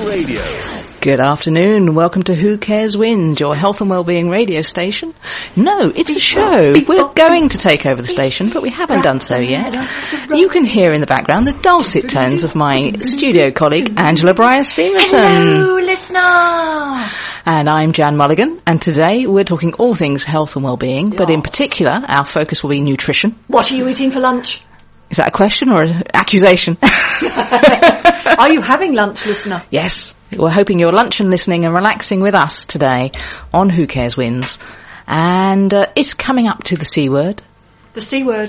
Radio. Good afternoon. Welcome to Who Cares Wins, your health and wellbeing radio station. No, it's a show. We're going to take over the station, but we haven't done so yet. You can hear in the background the dulcet tones of my studio colleague, Angela Breyer-Stevenson. Hello, listener! And I'm Jan Mulligan, and today we're talking all things health and wellbeing, but in particular, our focus will be nutrition. What are you eating for lunch? Is that a question or an accusation? Are you having lunch, listener? Yes. We're hoping you're luncheon listening and relaxing with us today on Who Cares Wins. And it's coming up to the C word. The C word.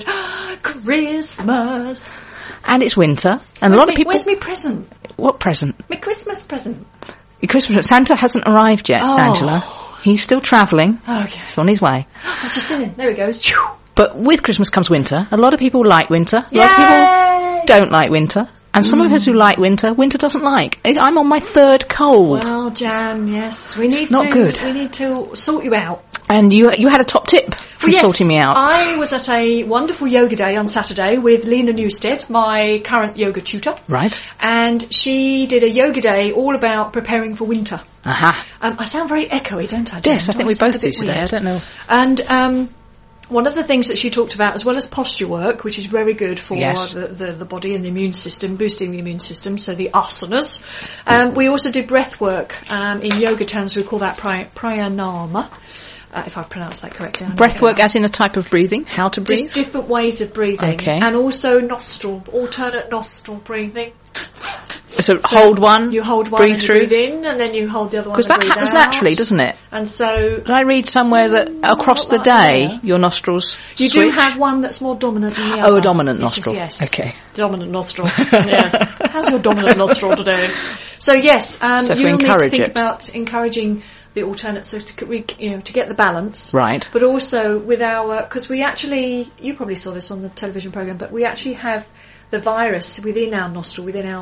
Christmas. And it's winter. And a lot of people... Where's my present? What present? My Christmas present. Your Christmas... Santa hasn't arrived yet, Angela. He's still travelling. Oh, okay. He's on his way. I've just seen him. There he goes. But with Christmas comes winter. A lot of people like winter. A lot of people don't like winter. And some of us who like winter doesn't like. I'm on my third cold. Well, Jan, yes. We need to sort you out. And you had a top tip for sorting me out. I was at a wonderful yoga day on Saturday with Lena Newstead, my current yoga tutor. Right. And she did a yoga day all about preparing for winter. Aha. I sound very echoey, don't I, Jan? Yes, I think we both do today. Weird. I don't know. And one of the things that she talked about, as well as posture work, which is very good for the body and the immune system, boosting the immune system, so the asanas. We also did breath work. In yoga terms, we call that pranayama, if I've pronounced that correctly. Breath work as in a type of breathing? How to breathe? Just different ways of breathing. Okay. And also alternate nostril breathing. So hold one, you hold one, breathe and through. breathe in, and then you hold the other one. Because that happens naturally, doesn't it? And so, did I read somewhere that across the day your nostrils you switch? do have one that's more dominant than the other. Oh, a dominant nostril. Yes. Okay. Dominant nostril. Yes. How's your dominant nostril today? So yes, you'll need to think about encouraging the alternate, so to get the balance. Right. But also with because we actually, you probably saw this on the television program, but we actually have the virus within our nostril,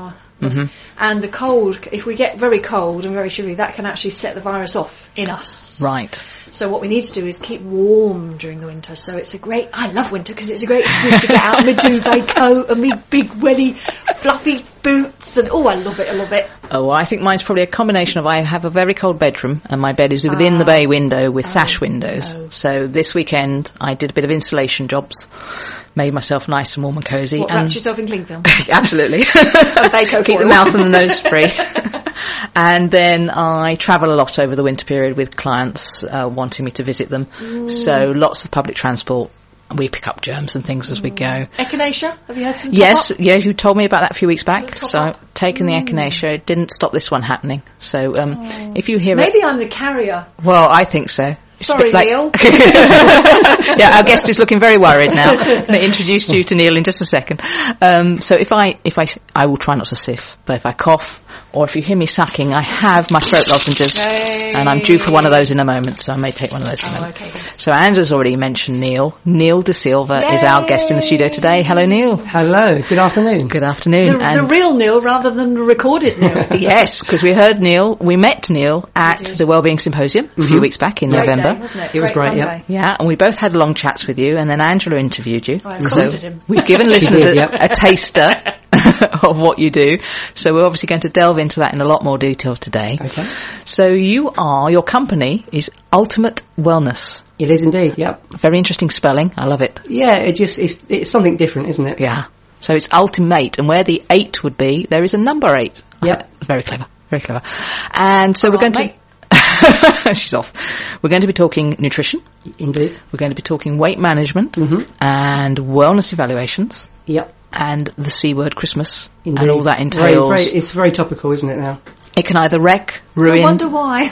and the cold, if we get very cold and very shivery, that can actually set the virus off in us. Right. So what we need to do is keep warm during the winter. So I love winter because it's a great excuse to get out of my duvet coat and my big welly fluffy boots, and I love it. Oh, I think mine's probably a combination of I have a very cold bedroom and my bed is within the bay window with sash windows. So this weekend I did a bit of installation jobs, made myself nice and warm and cosy. Wrapped yourself in cling film? Absolutely. And Baco keep the mouth and the nose free. And then I travel a lot over the winter period with clients wanting me to visit them. So lots of public transport. We pick up germs and things as we go. Echinacea? Have you had some Yes, you told me about that a few weeks back. So I've taken the Echinacea. It didn't stop this one happening. So if you hear Maybe I'm the carrier. Well, I think so. Sorry, Neil. Yeah, our guest is looking very worried now. I'm going to introduce you to Neil in just a second. So if I will try not to sniff, but if I cough or if you hear me sucking, I have my throat lozenges, and I'm due for one of those in a moment, so I may take one of those in a moment. Okay. So Angela's already mentioned Neil. Neil De Silva is our guest in the studio today. Hello, Neil. Hello. Good afternoon. Good afternoon. The real Neil rather than the recorded Neil. Yes, because we met Neil at the Wellbeing Symposium a few weeks back in November. Day, wasn't it? It was great, yeah. Yeah, and we both had long chats with you, and then Angela interviewed you. I accosted him. We've given listeners a taster of what you do, so we're obviously going to delve into that in a lot more detail today. Okay. So your company is Ultimate Wellness. It is indeed, yep. Very interesting spelling, I love it. Yeah, it's something different, isn't it? Yeah. So it's ultimate, and where the 8 would be, there is a number 8. Yep. Very clever, very clever. And so we're going to... She's off. We're going to be talking nutrition. Indeed. We're going to be talking weight management and wellness evaluations. Yep. And the C word, Christmas. Indeed. And all that entails. It's very topical, isn't it now? It can either wreck, ruin... I wonder why.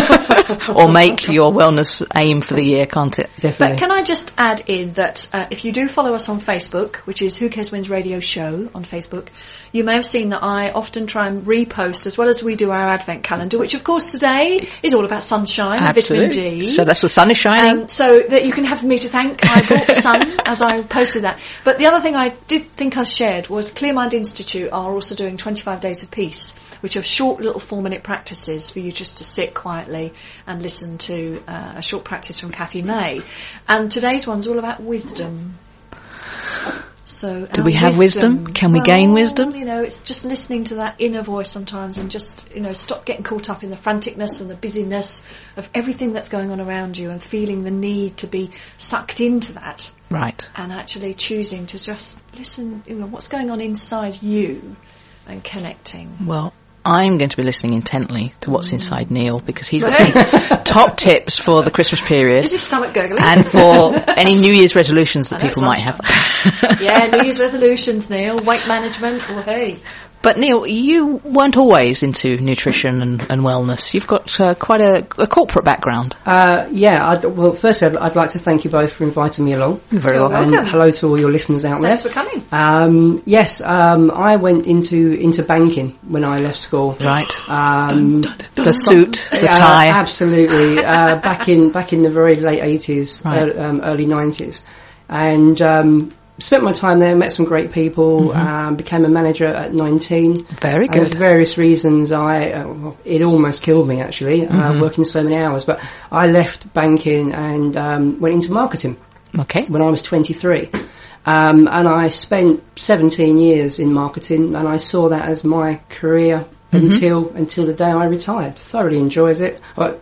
or make your wellness aim for the year, can't it? Definitely. But can I just add in that if you do follow us on Facebook, which is Who Cares Wins Radio Show on Facebook, you may have seen that I often try and repost, as well as we do our Advent calendar, which of course today is all about sunshine and vitamin D. So that's the sun is shining. So that you can have me to thank. I brought the sun as I posted that. But the other thing I did think I shared was Clear Mind Institute are also doing 25 Days of Peace, which are short little 4-minute practices for you just to sit quietly and listen to a short practice from Kathy May. And today's one's all about wisdom. So do we have wisdom? Can we gain wisdom? You know, it's just listening to that inner voice sometimes, and just, you know, stop getting caught up in the franticness and the busyness of everything that's going on around you, and feeling the need to be sucked into that. Right. And actually choosing to just listen, you know, what's going on inside you, and connecting. Well, I'm going to be listening intently to what's inside Neil, because he's got some top tips for the Christmas period. Is his stomach gurgling? And for any New Year's resolutions that people might have. Yeah, New Year's resolutions, Neil. Weight management, well, hey. But Neil, you weren't always into nutrition and wellness. You've got quite a corporate background. Well, firstly, I'd like to thank you both for inviting me along. You're very welcome. Hello to all your listeners out there. Thanks for coming. I went into banking when I left school. Right. The suit, the tie. Absolutely. Back in the very late 80s, right. Early 90s. And spent my time there, met some great people, became a manager at 19. Very good. For various reasons, it almost killed me, actually, working so many hours. But I left banking and went into marketing. Okay. When I was 23. And I spent 17 years in marketing, and I saw that as my career until the day I retired. Thoroughly enjoyed it.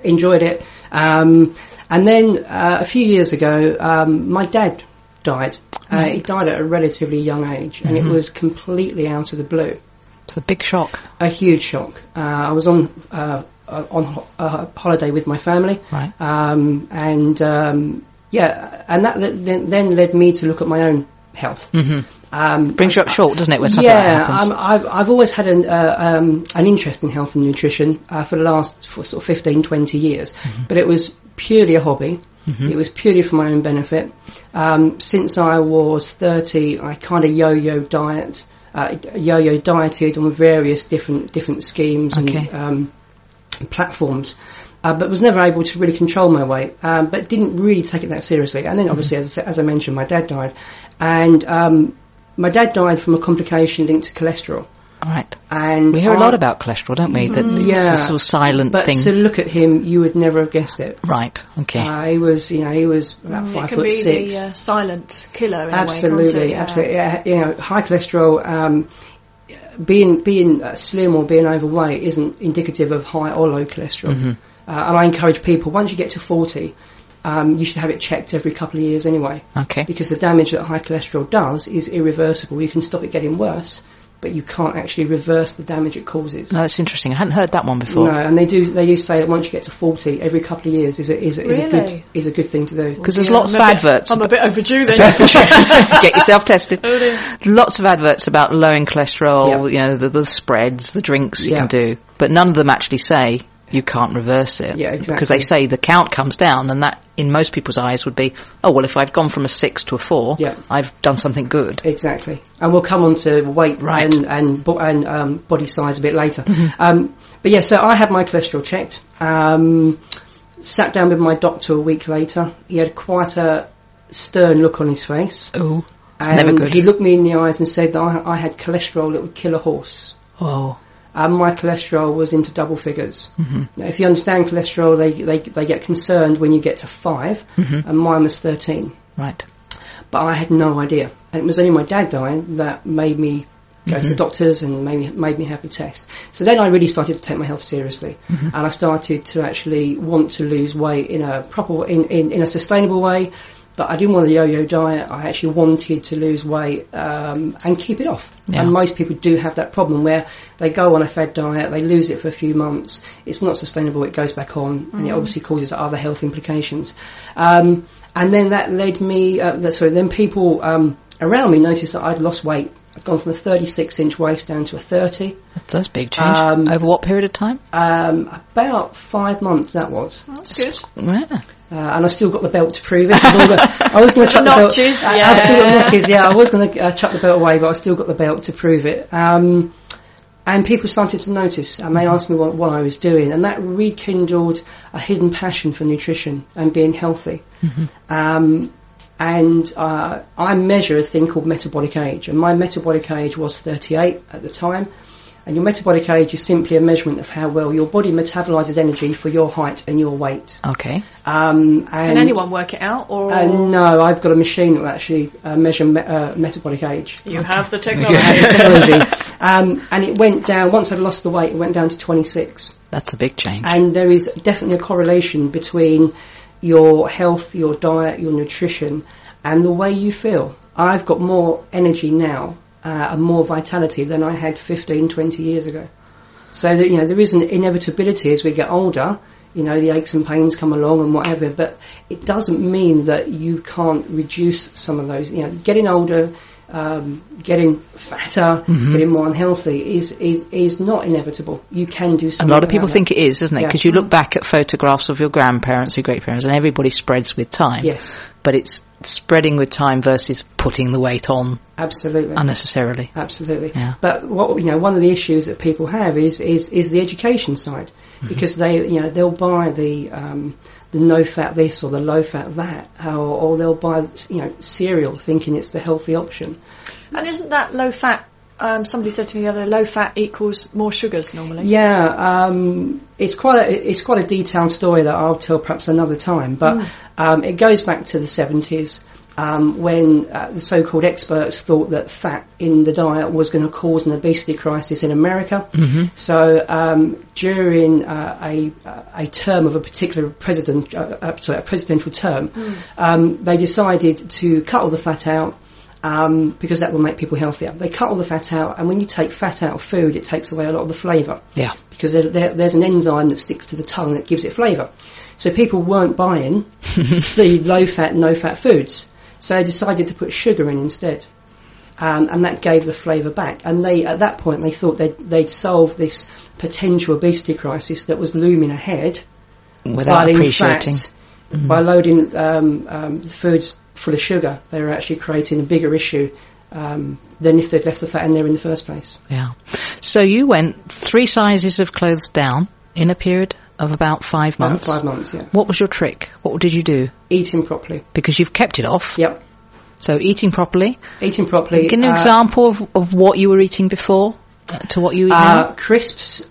And then a few years ago, my dad died. He died at a relatively young age, and it was completely out of the blue. It's a big shock. A huge shock. I was on holiday with my family, right? And that then led me to look at my own health. Brings you up short, doesn't it, when something like that happens? I've always had an interest in health and nutrition for the last sort of 15, 20 years, but it was purely a hobby. It was purely for my own benefit. Since I was 30, I kind of yo-yo dieted on various different schemes and platforms, but was never able to really control my weight, but didn't really take it that seriously. And then obviously, as I mentioned, my dad died, and my dad died from a complication linked to cholesterol. Right. And we hear a lot about cholesterol, don't we? That it's a sort of silent thing. But to look at him, you would never have guessed it. Right. Okay. He was about 5'6". It can be the silent killer. In Absolutely, a way, can't it? absolutely. You know, high cholesterol. Being slim or being overweight isn't indicative of high or low cholesterol. And I encourage people, once you get to 40, you should have it checked every couple of years anyway. Okay. Because the damage that high cholesterol does is irreversible. You can stop it getting worse, but you can't actually reverse the damage it causes. No, that's interesting. I hadn't heard that one before. No, and they do say that once you get to 40, every couple of years is a good thing to do. Because there's lots of adverts. I'm a bit overdue then. Get yourself tested. Lots of adverts about lowering cholesterol. You know, the spreads, the drinks you can do, but none of them actually say you can't reverse it. Yeah, exactly. Because they say the count comes down, and that, in most people's eyes, would be, oh, well, if I've gone from a 6 to a 4, I've done something good. Exactly. And we'll come on to weight and body size a bit later. But yeah, so I had my cholesterol checked. Sat down with my doctor a week later. He had quite a stern look on his face. Oh, it's and never good. He looked me in the eyes and said that I had cholesterol that would kill a horse. Oh. And my cholesterol was into double figures. Now, if you understand cholesterol, they get concerned when you get to 5, and mine was 13. Right. But I had no idea. And it was only my dad dying that made me go to the doctors and made me have the test. So then I really started to take my health seriously. And I started to actually want to lose weight in a proper, in a sustainable way. But I didn't want a yo-yo diet. I actually wanted to lose weight and keep it off. Yeah. And most people do have that problem where they go on a fed diet, they lose it for a few months, it's not sustainable, it goes back on, and it obviously causes other health implications. And then that led me, then people around me noticed that I'd lost weight. I'd gone from a 36-inch waist down to a 30. That's a big change. Over what period of time? About 5 months, that was. Oh, that's good. Yeah. And I still got the belt to prove it. I was going to chuck the belt. Notches, I've still got notches, I was going to chuck the belt away, but I still got the belt to prove it. And people started to notice, and they asked me what I was doing, and that rekindled a hidden passion for nutrition and being healthy. I measure a thing called metabolic age, and my metabolic age was 38 at the time. And your metabolic age is simply a measurement of how well your body metabolises energy for your height and your weight. Okay. And can anyone work it out? Or no, I've got a machine that will actually measure metabolic age. You have the technology. And it went down, once I'd lost the weight, it went down to 26. That's a big change. And there is definitely a correlation between your health, your diet, your nutrition, and the way you feel. I've got more energy now and more vitality than I had 15, 20 years ago. So that, there is an inevitability as we get older. The aches and pains come along and whatever, but it doesn't mean that you can't reduce some of those. Getting older, getting fatter, getting more unhealthy is not inevitable. You can do something. A lot of people think it is, isn't it? Yeah. Because you look back at photographs of your grandparents, your great-parents, and everybody spreads with time. Yes. But it's spreading with time versus putting the weight on. Absolutely. Unnecessarily. Absolutely. Yeah. But one of the issues that people have is the education side, because they'll buy the no fat this or the low fat that, or they'll buy cereal thinking it's the healthy option. And isn't that low fat? Somebody said to me the other day, low fat equals more sugars normally. Yeah, it's quite a detailed story that I'll tell perhaps another time. But it goes back to the 70s. When the so-called experts thought that fat in the diet was going to cause an obesity crisis in America. So during a term of a particular president, a presidential term, they decided to cut all the fat out because that will make people healthier. They cut all the fat out, and when you take fat out of food, it takes away a lot of the flavour. Yeah. Because there's an enzyme that sticks to the tongue that gives it flavour. So people weren't buying the low-fat, no-fat foods. So they decided to put sugar in instead, and that gave the flavour back. And at that point, they thought they'd solve this potential obesity crisis that was looming ahead. Without appreciating. In fact, by loading the foods full of sugar, they were actually creating a bigger issue than if they'd left the fat in there in the first place. Yeah. So you went 3 sizes of clothes down in a period of about 5 months. About 5 months, yeah. What was your trick? What did you do? Eating properly. Because you've kept it off. Yep. So eating properly. Eating properly. Give an example of what you were eating before to what you eat now. Crisps.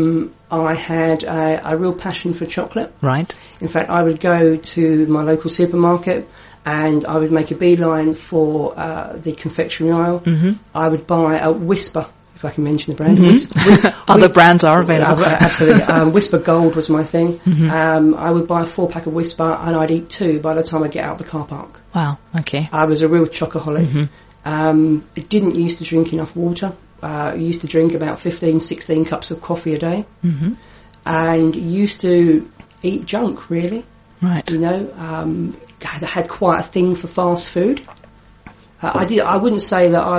I had a real passion for chocolate. Right. In fact, I would go to my local supermarket and I would make a beeline for the confectionery aisle. I would buy a Whisper, if I can mention the brand. Other brands are available. Absolutely. Whisper Gold was my thing. I would buy a 4-pack of Whisper and I'd eat 2 by the time I get out the car park. Wow, okay. I was a real chocoholic. I didn't used to drink enough water. I used to drink about 15, 16 cups of coffee a day. And used to eat junk, really. Right. I had quite a thing for fast food. I wouldn't say that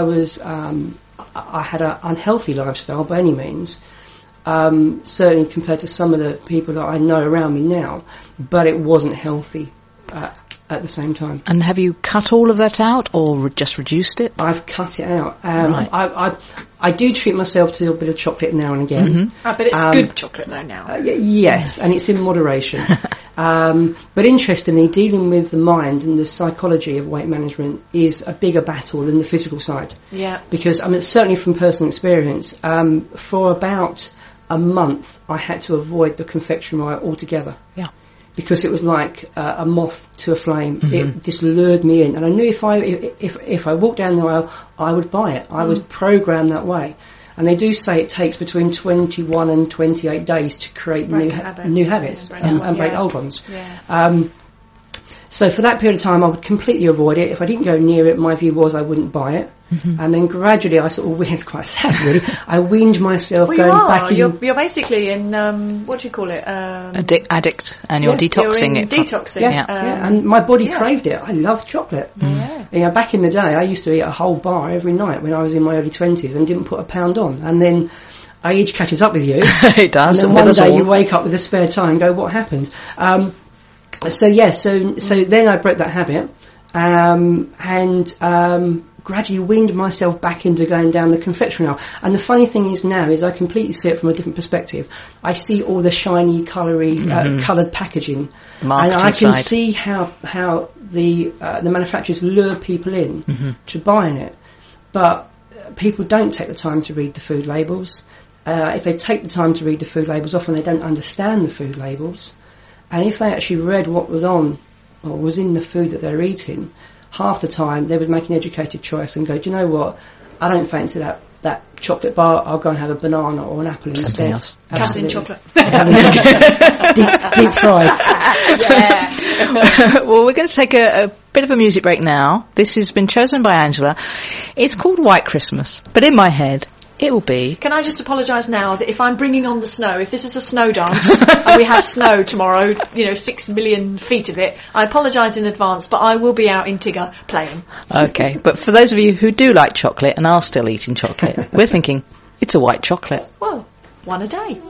I had an unhealthy lifestyle by any means, certainly compared to some of the people that I know around me now, but it wasn't healthy at the same time. And have you cut all of that out or just reduced it? I've cut it out. Right. I do treat myself to a bit of chocolate now and again. But it's good chocolate though now. Yes, and it's in moderation. But interestingly, dealing with the mind and the psychology of weight management is a bigger battle than the physical side. Yeah. Because, certainly from personal experience, for about a month, I had to avoid the confectionery aisle altogether. Yeah. Because it was like a moth to a flame. It just lured me in, and I knew if I walked down the aisle, I would buy it. I was programmed that way. And they do say it takes between 21 and 28 days to create new habits and break old ones. Yeah. So for that period of time, I would completely avoid it. If I didn't go near it, my view was I wouldn't buy it. And then gradually, it's quite sad really, I weaned myself back in. You're basically in, what do you call it? Addict, and you're detoxing it. Detoxing. Yeah, and my body craved it. I love chocolate. Back in the day, I used to eat a whole bar every night when I was in my early 20s and didn't put a pound on. And then age catches up with you. It does. And then one day you wake up with a spare time and go, what happened? So then I broke that habit, and gradually weaned myself back into going down the confectionery aisle. And the funny thing is now is I completely see it from a different perspective. I see all the shiny, coloured packaging, and I can see how the manufacturers lure people in to buying it. But people don't take the time to read the food labels. If they take the time to read the food labels, often they don't understand the food labels. And if they actually read what was on or was in the food that they're eating, half the time they would make an educated choice and go, do you know what, I don't fancy that chocolate bar, I'll go and have a banana or an apple Something instead. else. Covered in chocolate. Deep fried. Yeah. Well, we're going to take a bit of a music break now. This has been chosen by Angela. It's called White Christmas, but in my head it will be... Can I just apologise now that if I'm bringing on the snow, if this is a snow dance and we have snow tomorrow, 6 million feet of it, I apologise in advance, but I will be out in Tigger playing. Okay, but for those of you who do like chocolate and are still eating chocolate, we're thinking it's a white chocolate. Well, one a day.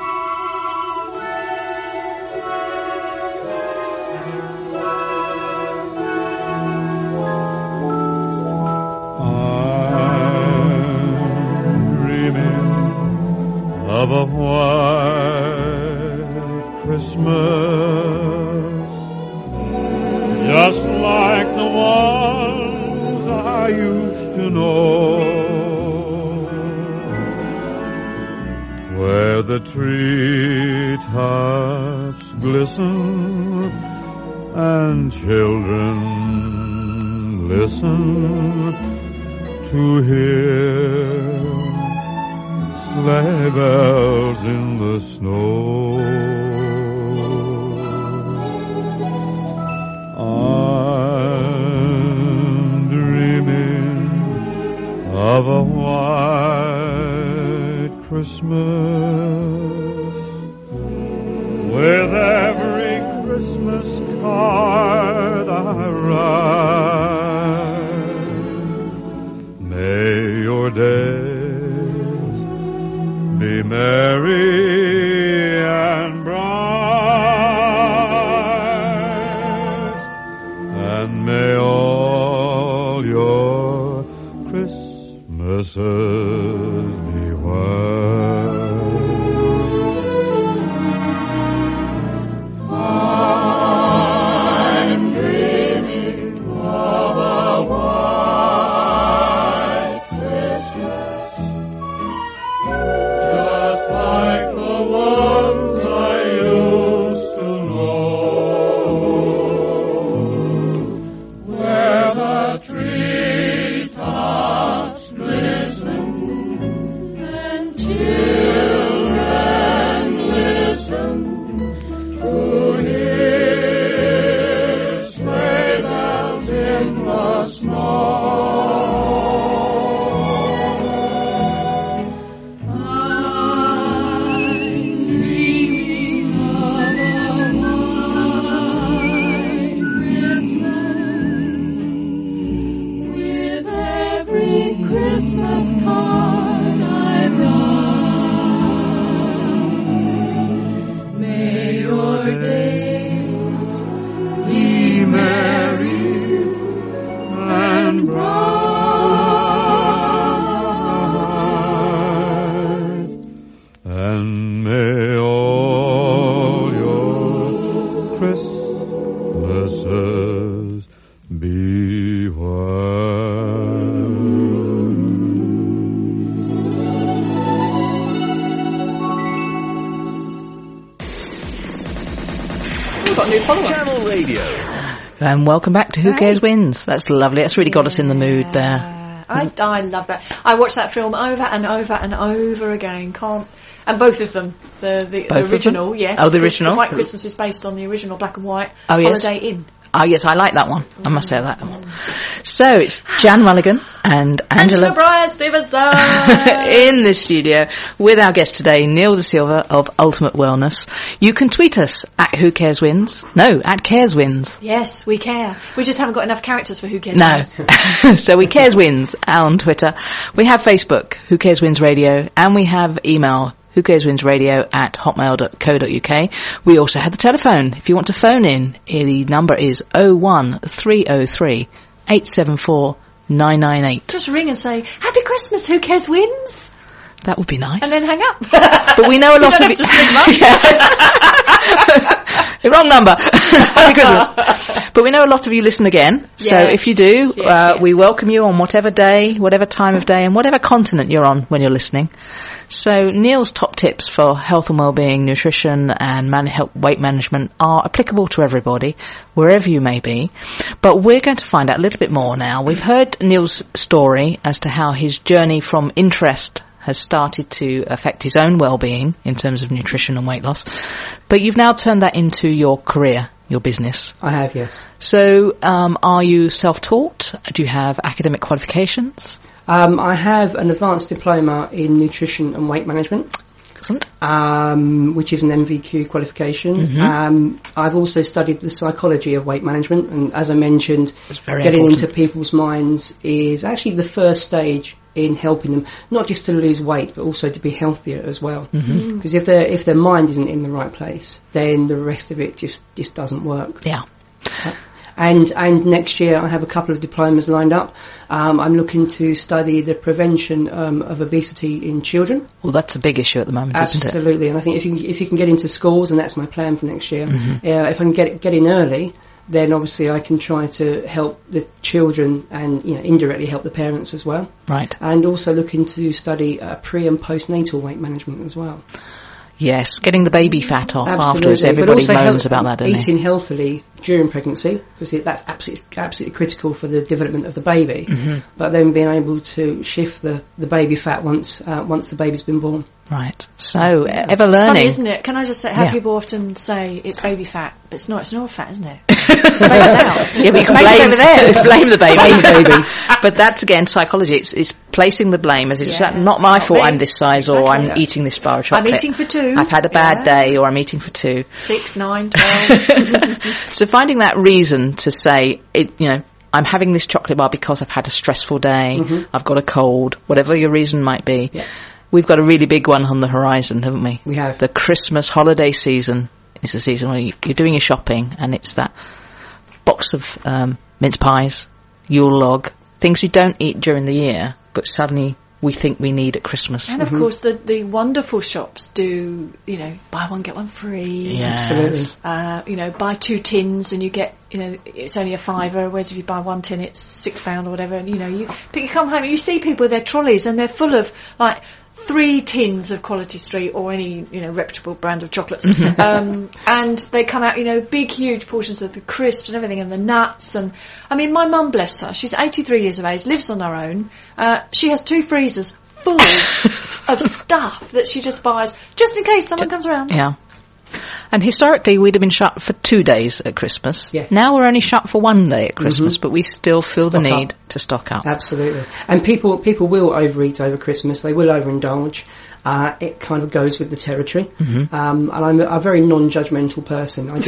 Of a white Christmas, just like the ones I used to know, where the treetops glisten and children listen to hear sleigh bells in the snow. I'm dreaming of a white Christmas, with every Christmas card I write. May your days be merry and bright, and may all your Christmases be white. I'm dreaming of a white Christmas, just like the ones I used to know, where the treetops glisten and children listen to hear sleigh bells in the snow. Christmas card I write. May your days be merry and bright, and may all your Christmases be white. We've got a new follower. Channel Radio. And welcome back to Who Cares Wins. That's lovely. That's really got us in the mood there. I love that. I watched that film over and over and over again. And both of them. The original, yes. Oh, the original? The White Christmas is based on the original black and white yes. Holiday Inn. Oh, yes, I like that one. I must say that one. So, it's Jan Mulligan and Angela Stevenson in the studio with our guest today, Neil De Silva of Ultimate Wellness. You can tweet us at Who Cares Wins. No, at Cares Wins. Yes, we care. We just haven't got enough characters for Who Cares Wins. No. So we Cares Wins on Twitter. We have Facebook, Who Cares Wins Radio, and we have email, whocareswinsradio@hotmail.co.uk. We also have the telephone. If you want to phone in, the number is 01303 874 998. Just ring and say, Happy Christmas, Who Cares Wins? That would be nice. And then hang up. But we know a lot of it. The wrong number. Happy Christmas. But we know a lot of you listen again, so if you do, we welcome you on whatever day, whatever time of day, and whatever continent you're on when you're listening. So Neil's top tips for health and well-being, nutrition and weight management are applicable to everybody, wherever you may be. But we're going to find out a little bit more now. We've heard Neil's story as to how his journey from interest has started to affect his own well-being in terms of nutrition and weight loss. But you've now turned that into your career, your business. I have, yes. So are you self-taught? Do you have academic qualifications? I have an advanced diploma in nutrition and weight management. Excellent. Which is an MVQ qualification. I've also studied the psychology of weight management, and as I mentioned, getting into people's minds is actually the first stage in helping them, not just to lose weight, but also to be healthier as well. Because if their mind isn't in the right place, then the rest of it just doesn't work. Yeah. And next year I have a couple of diplomas lined up. I'm looking to study the prevention of obesity in children. Well, that's a big issue at the moment, isn't it? Absolutely, and I think if you can get into schools, and that's my plan for next year, if I can get in early, then obviously I can try to help the children and indirectly help the parents as well. Right. And also looking to study pre- and postnatal weight management as well. Yes, getting the baby fat off afterwards. Everybody moans about that, don't they? Eating healthily during pregnancy, because that's absolutely critical for the development of the baby. But then being able to shift the baby fat once the baby's been born. Right. So ever learning, it's funny, isn't it? Can I just say how people often say it's baby fat, but it's not. It's not fat, isn't it? It's out. Yeah, we can blame the baby. But that's again psychology. It's placing the blame as it's not my fault. I'm this size, or I'm eating this bar of chocolate. I'm eating for two. I've had a bad day, or I'm eating for two. 6, 9, 12. So finding that reason to say I'm having this chocolate bar because I've had a stressful day. I've got a cold. Whatever your reason might be. Yeah. We've got a really big one on the horizon, haven't we? We have. The Christmas holiday season is the season where you're doing your shopping, and it's that box of mince pies, Yule log, things you don't eat during the year, but suddenly we think we need at Christmas. And of course the wonderful shops do, buy one get one free. Yes. Absolutely. Buy 2 tins and you get, it's only a £5, whereas if you buy 1 tin it's £6 or whatever. And you come home and you see people with their trolleys and they're full of 3 tins of Quality Street or any reputable brand of chocolates, and they come out big huge portions of the crisps and everything and the nuts. And I mean, my mum, bless her, she's 83 years of age, lives on her own. She has 2 freezers full of stuff that she just buys just in case someone comes around. Yeah. And historically, we'd have been shut for 2 days at Christmas. Yes. Now we're only shut for 1 day at Christmas, but we still feel the need to stock up. Absolutely. And people will overeat over Christmas. They will overindulge. It kind of goes with the territory. And I'm a very non-judgmental person. I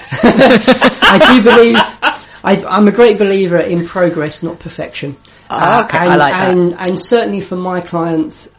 do believe. I'm a great believer in progress, not perfection. Okay, I like that. And certainly for my clients,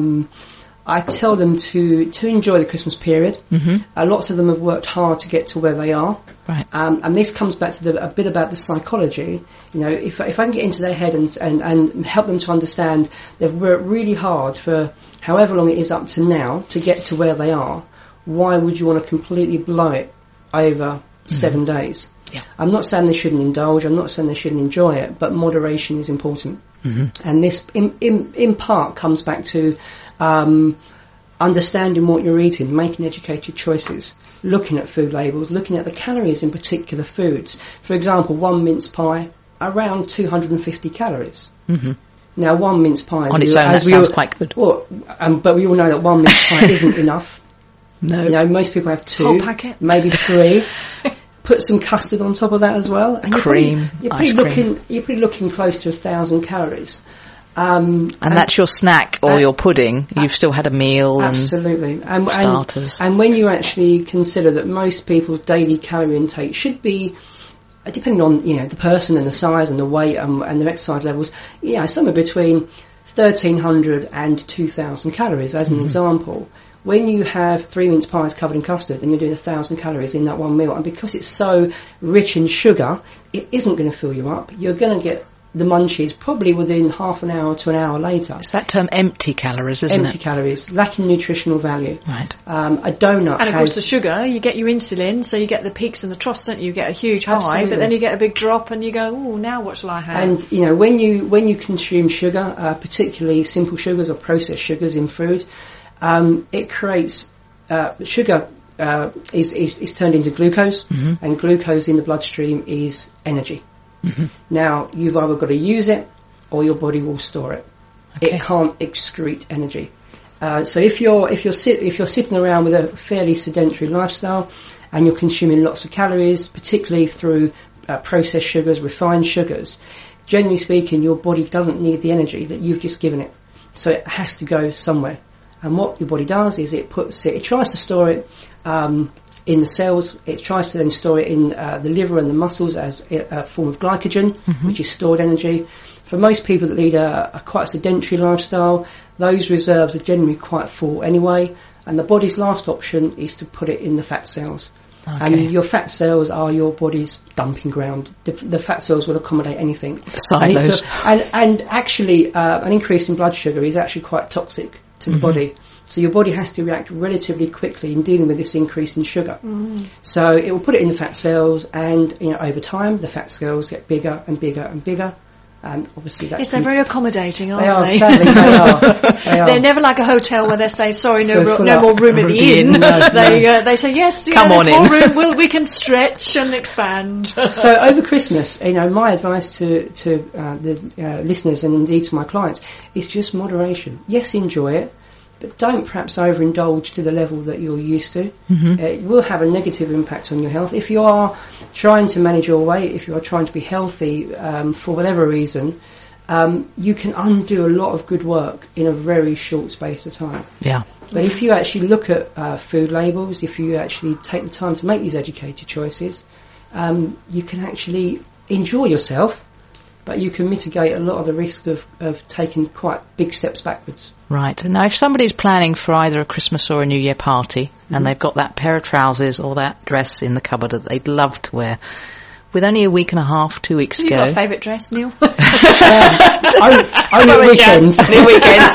I tell them to enjoy the Christmas period. Lots of them have worked hard to get to where they are. Right. And this comes back to a bit about the psychology. If I can get into their head and help them to understand they've worked really hard for however long it is up to now to get to where they are, why would you want to completely blow it over 7 days? Yeah. I'm not saying they shouldn't indulge, I'm not saying they shouldn't enjoy it, but moderation is important. And this in part comes back to understanding what you're eating, making educated choices, looking at food labels, looking at the calories in particular foods. For example, 1 mince pie, around 250 calories. Now, 1 mince pie on its own, that sounds quite good. Well, but we all know that 1 mince pie isn't enough. No. Most people have 2, whole packet, maybe 3. Put some custard on top of that as well. And cream, you're probably looking close to 1,000 calories. And that's your snack or your pudding. You've still had a meal. Absolutely. And starters. And when you actually consider that most people's daily calorie intake should be, depending on the person and the size and the weight and their exercise levels, somewhere between 1,300 and 2,000 calories as an example. When you have 3 mince pies covered in custard and you're doing 1,000 calories in that one meal, and because it's so rich in sugar, it isn't going to fill you up. You're going to get the munchies probably within half an hour to an hour later. It's that term empty calories, isn't it? Empty calories, lacking nutritional value. Right. A donut and of course the sugar, you get your insulin, so you get the peaks and the troughs, don't you? You get a huge high, but then you get a big drop and you go, oh, now what shall I have? And, you know, when you consume sugar, particularly simple sugars or processed sugars in food, it creates sugar is turned into glucose, and glucose in the bloodstream is energy. Now, you've either got to use it or your body will store it. Okay. It can't excrete energy. So if you're sitting around with a fairly sedentary lifestyle and you're consuming lots of calories, particularly through processed sugars, refined sugars, generally speaking, your body doesn't need the energy that you've just given it. So it has to go somewhere. And what your body does is it tries to store it in the cells. It tries to then store it in the liver and the muscles as a form of glycogen, which is stored energy. For most people that lead a quite sedentary lifestyle, those reserves are generally quite full anyway, and the body's last option is to put it in the fat cells. Okay. And your fat cells are your body's dumping ground. The fat cells will accommodate anything. Silos. And actually, an increase in blood sugar is actually quite toxic to the body. So your body has to react relatively quickly in dealing with this increase in sugar. So it will put it in the fat cells, and over time the fat cells get bigger and bigger and bigger. And obviously that's... Yes, they're very accommodating, aren't they? They are, sadly, they are. They're never like a hotel where they say, sorry, no more room at the inn. They say, yes, there's more room, we can stretch and expand. So over Christmas, my advice to the listeners and indeed to my clients is just moderation. Yes, enjoy it, but don't perhaps overindulge to the level that you're used to. It will have a negative impact on your health. If you are trying to manage your weight, if you are trying to be healthy for whatever reason, you can undo a lot of good work in a very short space of time. Yeah. But if you actually look at food labels, if you actually take the time to make these educated choices, you can actually enjoy yourself, but you can mitigate a lot of the risk of taking quite big steps backwards. Right. Now, if somebody's planning for either a Christmas or a New Year party, and they've got that pair of trousers or that dress in the cupboard that they'd love to wear, with only a week and a half, 2 weeks to go... Have you got a favourite dress, Neil? Only weekends. Only weekends.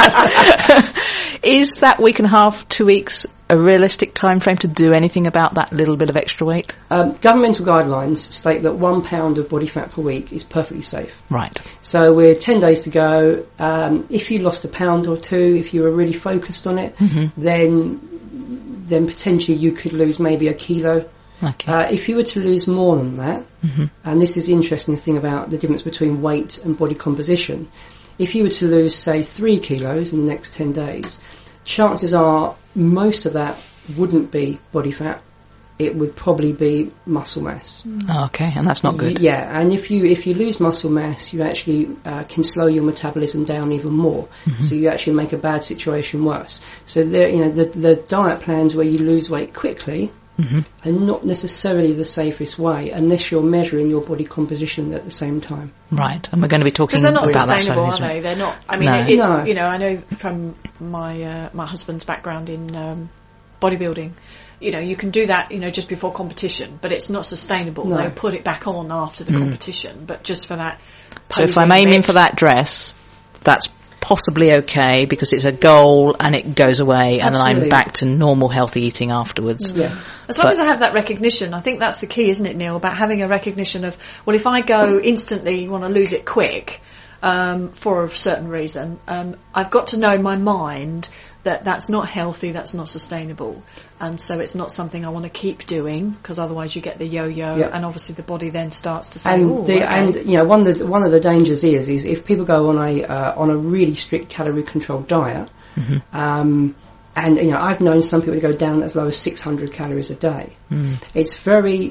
Is that week and a half, 2 weeks, a realistic time frame to do anything about that little bit of extra weight? Governmental guidelines state that 1 pound of body fat per week is perfectly safe. Right. So we're 10 days to go. If you lost a pound or two, if you were really focused on it, then potentially you could lose maybe a kilo. Okay. If you were to lose more than that, and this is the interesting thing about the difference between weight and body composition, if you were to lose, say, 3 kilos in the next 10 days, chances are most of that wouldn't be body fat. It would probably be muscle mass. Okay, and that's not good. Yeah, and if you lose muscle mass, you actually can slow your metabolism down even more. So you actually make a bad situation worse. So the diet plans where you lose weight quickly are not necessarily the safest way unless you're measuring your body composition at the same time. Right, and we're going to be talking about that. Because they're not sustainable, are they? They're not. I mean, I know from my my husband's background in bodybuilding, you can do that, just before competition, but it's not sustainable. No. They'll put it back on after the competition, but just for that. So if I'm aiming for that dress, that's possibly okay because it's a goal and it goes away. Absolutely. And then I'm back to normal healthy eating afterwards. Yeah. As long as I have that recognition, I think that's the key, isn't it, Neil, about having a recognition of, well, if I go instantly, want to lose it quick for a certain reason, I've got to know in my mind that that's not healthy, that's not sustainable, and so it's not something I want to keep doing, because otherwise you get the yo-yo, and obviously the body then starts to say, and one of the dangers is if people go on a really strict calorie controlled diet, and I've known some people to go down as low as 600 calories a day. It's very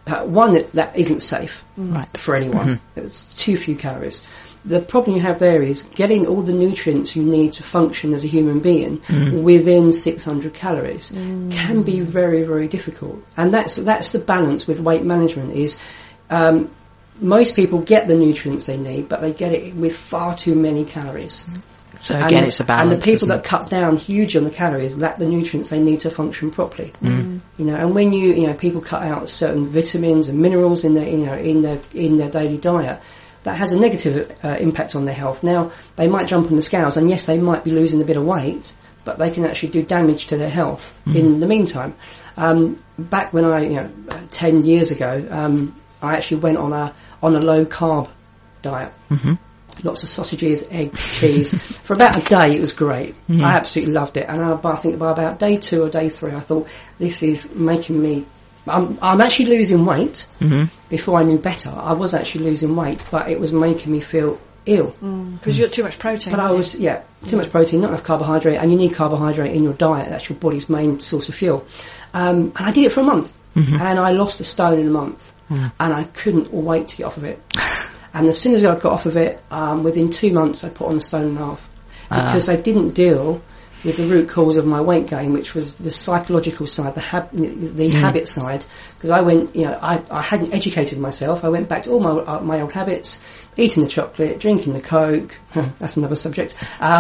that isn't safe for anyone. It's too few calories. The problem you have there is getting all the nutrients you need to function as a human being within 600 calories can be very, very difficult. And that's the balance with weight management is most people get the nutrients they need, but they get it with far too many calories. So again, it's a balance. And the people that cut down huge on the calories lack the nutrients they need to function properly. And when people cut out certain vitamins and minerals in their daily diet, that has a negative impact on their health. Now, they might jump on the scales, and yes, they might be losing a bit of weight, but they can actually do damage to their health in the meantime. Back when 10 years ago, I actually went on a low carb diet. Lots of sausages, eggs, cheese. For about a day, it was great. I absolutely loved it. And I think by about day 2 or day 3, I thought, this is making me... I'm actually losing weight. Before I knew better, I was actually losing weight, but it was making me feel ill. Because you got too much protein. But I was, too much protein, not enough carbohydrate, and you need carbohydrate in your diet. That's your body's main source of fuel. And I did it for a month, and I lost a stone in a month, and I couldn't wait to get off of it. And as soon as I got off of it, within 2 months, I put on 1.5 stone, because I didn't deal with the root cause of my weight gain, which was the psychological side, the habit side. Because I went, I hadn't educated myself. I went back to all my old habits, eating the chocolate, drinking the Coke. That's another subject.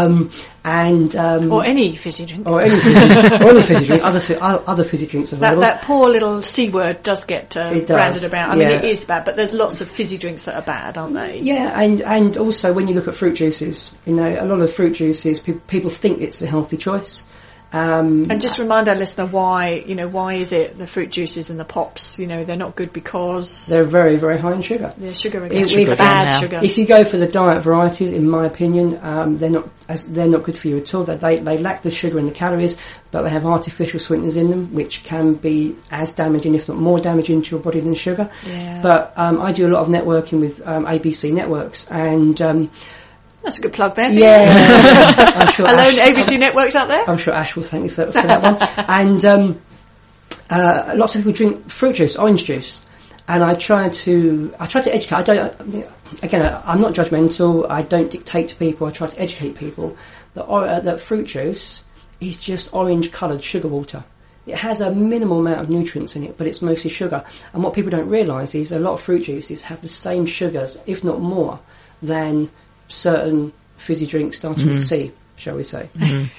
Or any fizzy drink. Or any fizzy drink. Other fizzy drinks available. That poor little C word does get branded about. I mean, it is bad, but there's lots of fizzy drinks that are bad, aren't they? Yeah, and also when you look at fruit juices, a lot of fruit juices, people think it's a healthy choice. And just remind our listener why is it the fruit juices and the pops, they're not good because... They're very, very high in sugar. Yeah, sugar again. Bad sugar. If you go for the diet varieties, in my opinion, they're not good for you at all. They lack the sugar and the calories, but they have artificial sweeteners in them, which can be as damaging, if not more damaging to your body than sugar. Yeah. But I do a lot of networking with ABC Networks, and... that's a good plug there. Yeah. I'm sure Hello, ABC Networks out there. I'm sure Ash will thank you for that one. And lots of people drink fruit juice, orange juice, and I try to educate. I'm not judgmental. I don't dictate to people. I try to educate people that fruit juice is just orange-coloured sugar water. It has a minimal amount of nutrients in it, but it's mostly sugar. And what people don't realise is a lot of fruit juices have the same sugars, if not more, than certain fizzy drinks starting with C, shall we say.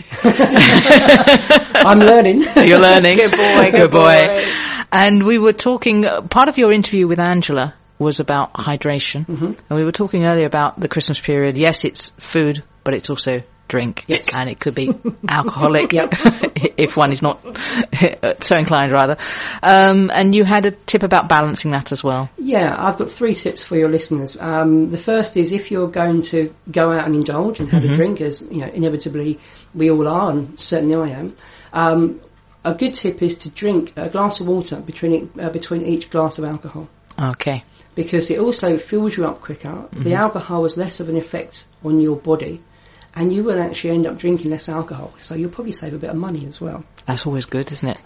I'm learning. You're learning. Good boy. And we were talking, part of your interview with Angela was about hydration. And we were talking earlier about the Christmas period. Yes, it's food, but it's also drink. Yes. And it could be alcoholic if one is not so inclined, rather. And you had a tip about balancing that as well. Yeah, I've got 3 tips for your listeners. The first is, if you're going to go out and indulge and have a drink, as inevitably we all are, and certainly I am, a good tip is to drink a glass of water between each glass of alcohol. Okay. Because it also fills you up quicker. The alcohol has less of an effect on your body, and you will actually end up drinking less alcohol. So you'll probably save a bit of money as well. That's always good, isn't it?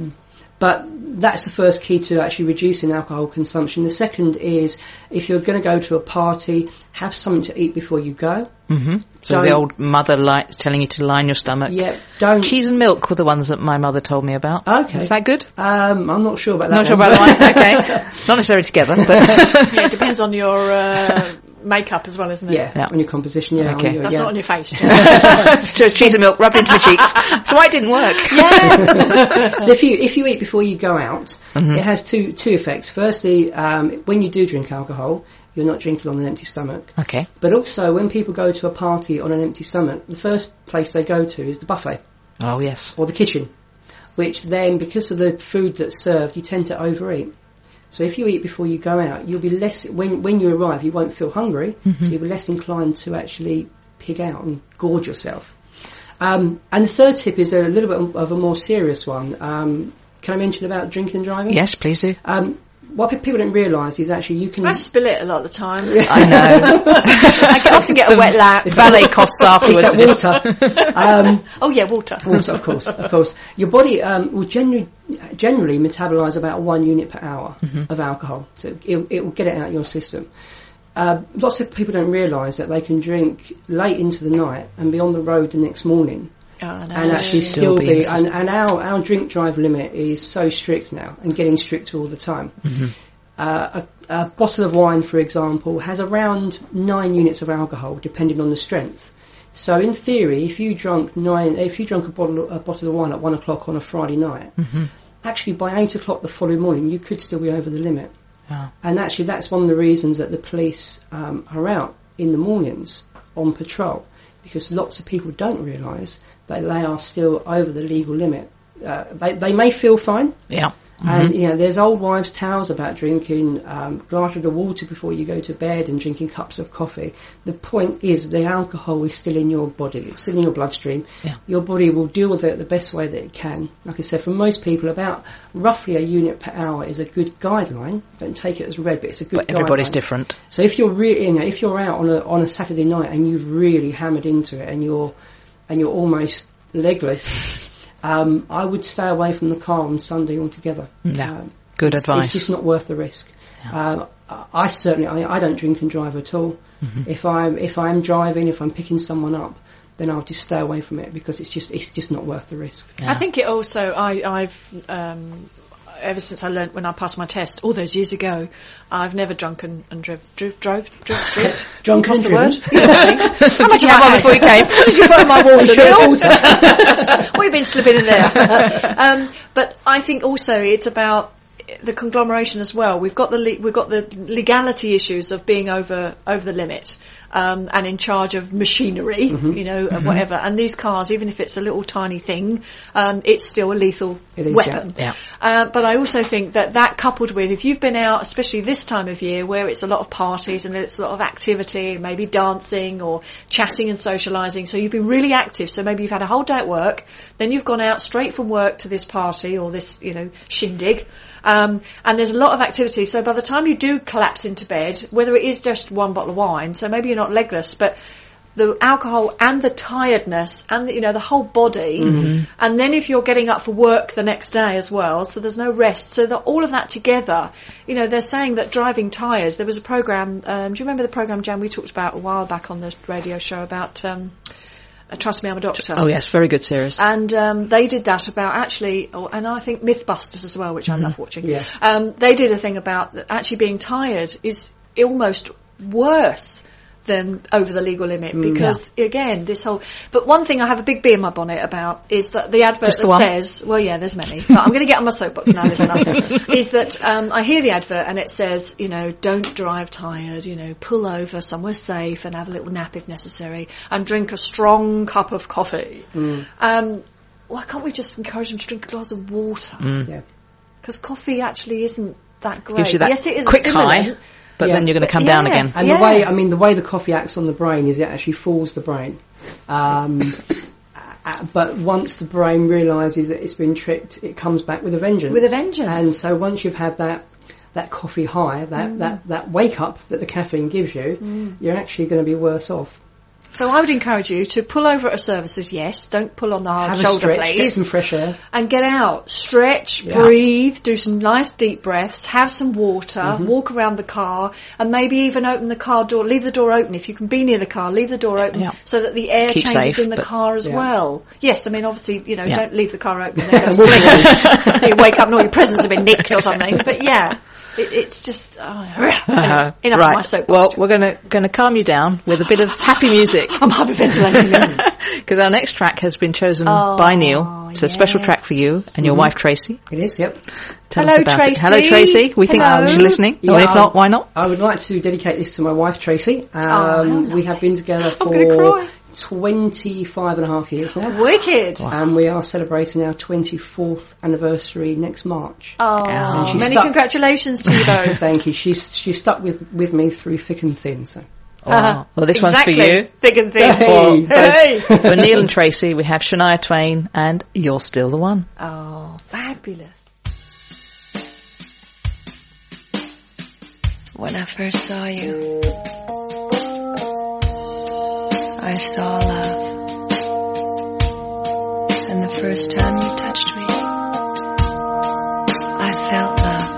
But that's the first key to actually reducing alcohol consumption. The second is, if you're going to go to a party, have something to eat before you go. So the old mother telling you to line your stomach. Yeah, don't... Cheese and milk were the ones that my mother told me about. Okay. Is that good? I'm not sure about that. Not sure about that one? Okay. Not necessarily together, but... Yeah, it depends on your makeup as well, isn't it? Yeah, on your composition, yeah. Okay. That's not on your face. Cheese and milk rubbed into my cheeks. That's why it didn't work. Yeah. So if you eat before you go out, it has two effects. Firstly, when you do drink alcohol, you're not drinking on an empty stomach. Okay. But also, when people go to a party on an empty stomach, the first place they go to is the buffet. Oh, yes. Or the kitchen, which then, because of the food that's served, you tend to overeat. So if you eat before you go out, you'll be less, when you arrive, you won't feel hungry, so you'll be less inclined to actually pig out and gorge yourself. And the third tip is a little bit of a more serious one. Can I mention about drinking and driving? Yes, please do. What people don't realise is actually you can... I spill it a lot of the time. I know. I often get a wet lap. Valet costs afterwards. It's that water. Oh yeah, water. Water, of course. Your body will generally metabolise about 1 unit per hour of alcohol. So it will get it out of your system. Lots of people don't realise that they can drink late into the night and be on the road the next morning. Oh, no. And actually still be, and our drink drive limit is so strict now, and getting stricter all the time. A bottle of wine, for example, has around 9 units of alcohol, depending on the strength. So in theory, if you drunk a bottle of wine at 1 o'clock on a Friday night, actually by 8 o'clock the following morning, you could still be over the limit. Oh. And actually, that's one of the reasons that the police are out in the mornings on patrol, because lots of people don't realise that they are still over the legal limit. They may feel fine. Yeah. And, there's old wives' tales about drinking glasses of water before you go to bed and drinking cups of coffee. The point is the alcohol is still in your body. It's still in your bloodstream. Yeah. Your body will deal with it the best way that it can. Like I said, for most people, about roughly a unit per hour is a good guideline. Don't take it as read, but it's a good guideline. But everybody's different. So if you're if you're out on a Saturday night and you've really hammered into it and you're almost legless, I would stay away from the car on Sunday altogether. Good advice. It's just not worth the risk. Yeah. I don't drink and drive at all. Mm-hmm. If I'm driving, if I'm picking someone up, then I'll just stay away from it, because it's just not worth the risk. Yeah. I think it also, I've ever since I learnt when I passed my test all those years ago, I've never drunk and drove. Drunk and the word? driven. How much you have on before you came? How did you put in my water? What have you been slipping in there? But I think also it's about the conglomeration as well. We've got the legality issues of being over the limit, and in charge of machinery, of whatever. And these cars, even if it's a little tiny thing, it's still a lethal weapon. Yeah. But I also think that coupled with, if you've been out, especially this time of year where it's a lot of parties and it's a lot of activity, maybe dancing or chatting and socialising, so you've been really active, so maybe you've had a whole day at work, then you've gone out straight from work to this party or this, shindig, and there's a lot of activity, so by the time you do collapse into bed, whether it is just one bottle of wine, so maybe you're not legless, but the alcohol and the tiredness and the whole body, and then if you're getting up for work the next day as well, so there's no rest, so that all of that together, they're saying that driving tired. There was a program. Do you remember the program, Jan, we talked about a while back on the radio show about Trust Me, I'm a Doctor? Oh yes, very good series. And they did that about and I think Mythbusters as well, which I love watching. Yeah. They did a thing about actually being tired is almost worse than over the legal limit, because again, this whole. But one thing I have a big bee in my bonnet about is that the advert says, well, yeah, there's many, but I'm going to get on my soapbox now. Listen up. Is that I hear the advert and it says, don't drive tired, pull over somewhere safe and have a little nap if necessary, and drink a strong cup of coffee. Why can't we just encourage them to drink a glass of water? Yeah. Because coffee actually isn't that great. Gives you that yes, it is quick a stimulant. high. But then you're going to come down again. And the way the coffee acts on the brain is it actually fools the brain. But once the brain realises that it's been tricked, it comes back with a vengeance. And so once you've had that coffee high, that wake up that the caffeine gives you, you're actually going to be worse off. So I would encourage you to pull over at services, yes. Don't pull on the hard Have shoulder, a stretch, please. get some fresh air. And get out. Stretch, breathe, do some nice deep breaths, have some water, walk around the car, and maybe even open the car door, leave the door open. If you can be near the car, leave the door open so that the air changes safe, in the car as well. Yes, I mean, obviously, don't leave the car open and then go to sleep. You wake up and all your presents have been nicked or something. But yeah. It's just enough of my soapbox. Well, we're going to calm you down with a bit of happy music. I'm hyperventilating. Because our next track has been chosen by Neil. It's a special track for you and your wife Tracy. It is, yep. Tell us about it. Hello, Tracy. We think she's listening. Yeah, or if not, why not? I would like to dedicate this to my wife Tracy. We have been together for 25 and a half years now. Wicked. And we are celebrating our 24th anniversary next March. Oh, many congratulations to you both. Thank you. She's stuck with me through thick and thin. So. Well, this one's for you. Thick and thin. Hey. For Neil and Tracy, we have Shania Twain and You're Still the One. Oh, fabulous. When I first saw you, I saw love. And the first time you touched me, I felt love.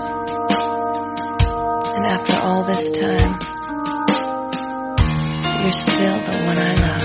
And after all this time, you're still the one I love.